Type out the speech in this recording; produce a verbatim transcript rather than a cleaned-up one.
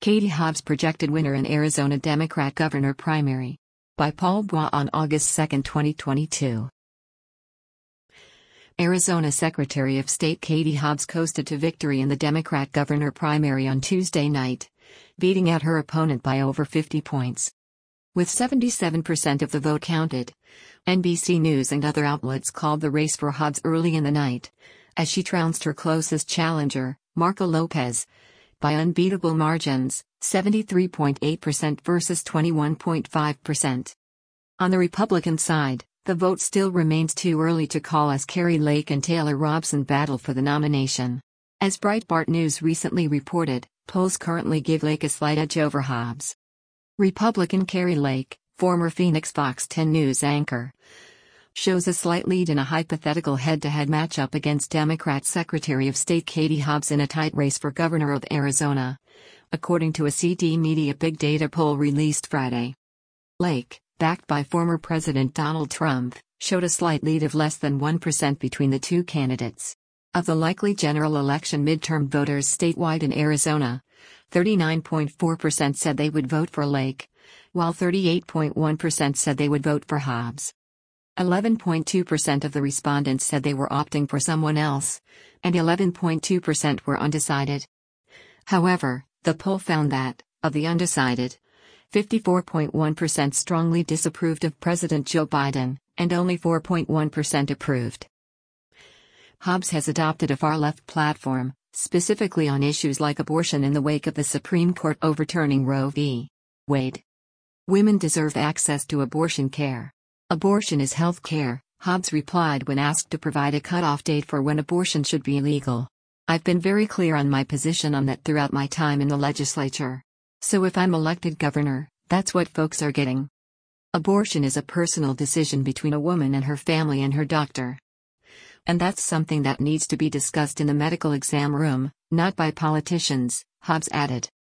Katie Hobbs projected winner in Arizona Democrat governor primary. By Paul Bois on August second, twenty twenty-two. Arizona Secretary of State Katie Hobbs coasted to victory in the Democrat governor primary on Tuesday night, beating out her opponent by over fifty points. With seventy-seven percent of the vote counted, N B C News and other outlets called the race for Hobbs early in the night, as she trounced her closest challenger, Marco Lopez, by unbeatable margins, seventy-three point eight percent versus twenty-one point five percent. On the Republican side, the vote still remains too early to call as Kari Lake and Taylor Robson battle for the nomination. As Breitbart News recently reported, polls currently give Lake a slight edge over Hobbs. Republican Kari Lake, former Phoenix Fox ten News anchor, shows a slight lead in a hypothetical head-to-head matchup against Democrat Secretary of State Katie Hobbs in a tight race for governor of Arizona, according to a C D Media Big Data poll released Friday. Lake, backed by former President Donald Trump, showed a slight lead of less than one percent between the two candidates. Of the likely general election midterm voters statewide in Arizona, thirty-nine point four percent said they would vote for Lake, while thirty-eight point one percent said they would vote for Hobbs. eleven point two percent of the respondents said they were opting for someone else, and eleven point two percent were undecided. However, the poll found that, of the undecided, fifty-four point one percent strongly disapproved of President Joe Biden, and only four point one percent approved. Hobbs has adopted a far-left platform, specifically on issues like abortion in the wake of the Supreme Court overturning Roe v. Wade. Women deserve access to abortion care. Abortion is health care, Hobbs replied when asked to provide a cutoff date for when abortion should be legal. I've been very clear on my position on that throughout my time in the legislature. So if I'm elected governor, that's what folks are getting. Abortion is a personal decision between a woman and her family and her doctor. And that's something that needs to be discussed in the medical exam room, not by politicians, Hobbs added.